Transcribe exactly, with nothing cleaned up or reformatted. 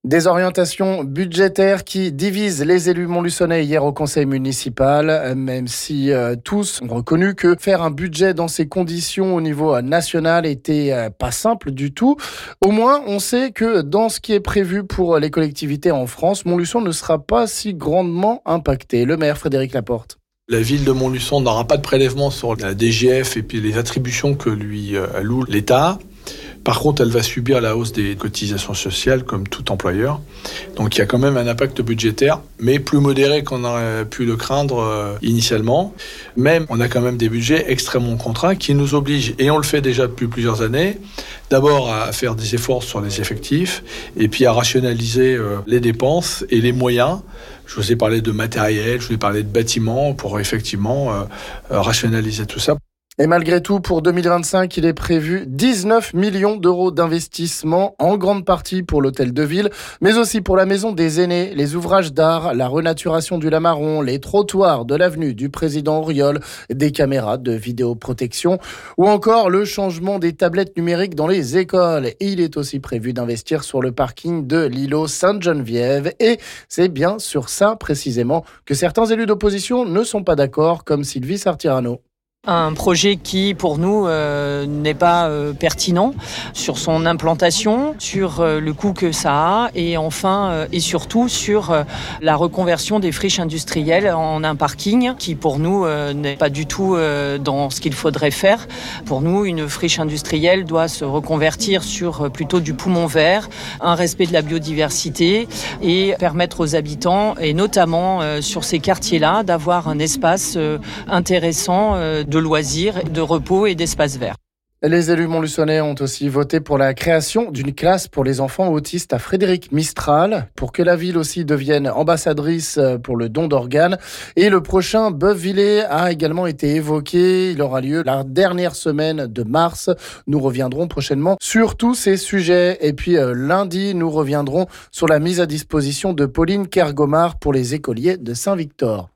Des orientations budgétaires qui divisent les élus montluçonnais hier au conseil municipal, même si euh, tous ont reconnu que faire un budget dans ces conditions au niveau euh, national était euh, pas simple du tout. Au moins, on sait que dans ce qui est prévu pour les collectivités en France, Montluçon ne sera pas si grandement impacté. Le maire Frédéric Laporte. La ville de Montluçon n'aura pas de prélèvement sur la D G F et puis les attributions que lui alloue l'État. Par contre, elle va subir la hausse des cotisations sociales comme tout employeur. Donc il y a quand même un impact budgétaire, mais plus modéré qu'on aurait pu le craindre euh, initialement. Même, on a quand même des budgets extrêmement contraints qui nous obligent, et on le fait déjà depuis plusieurs années, d'abord à faire des efforts sur les effectifs, et puis à rationaliser euh, les dépenses et les moyens. Je vous ai parlé de matériel, je vous ai parlé de bâtiments pour effectivement euh, euh, rationaliser tout ça. Et malgré tout, pour deux mille vingt-cinq, il est prévu dix-neuf millions d'euros d'investissement, en grande partie pour l'hôtel de ville, mais aussi pour la maison des aînés, les ouvrages d'art, la renaturation du Lamaron, les trottoirs de l'avenue du président Auriol, des caméras de vidéoprotection ou encore le changement des tablettes numériques dans les écoles. Et il est aussi prévu d'investir sur le parking de l'îlot Sainte-Geneviève. Et c'est bien sur ça, précisément, que certains élus d'opposition ne sont pas d'accord, comme Sylvie Sartirano. Un projet qui, pour nous, euh, n'est pas euh, pertinent sur son implantation, sur euh, le coût que ça a et enfin euh, et surtout sur euh, la reconversion des friches industrielles en un parking qui, pour nous, euh, n'est pas du tout euh, dans ce qu'il faudrait faire. Pour nous, une friche industrielle doit se reconvertir sur euh, plutôt du poumon vert, un respect de la biodiversité et permettre aux habitants, et notamment euh, sur ces quartiers-là, d'avoir un espace euh, intéressant euh, de loisirs, de repos et d'espaces verts. Les élus montluçonnais ont aussi voté pour la création d'une classe pour les enfants autistes à Frédéric Mistral, pour que la ville aussi devienne ambassadrice pour le don d'organes. Et le prochain Boeuf-Villers a également été évoqué. Il aura lieu la dernière semaine de mars. Nous reviendrons prochainement sur tous ces sujets. Et puis euh, lundi, nous reviendrons sur la mise à disposition de Pauline Kergomar pour les écoliers de Saint-Victor.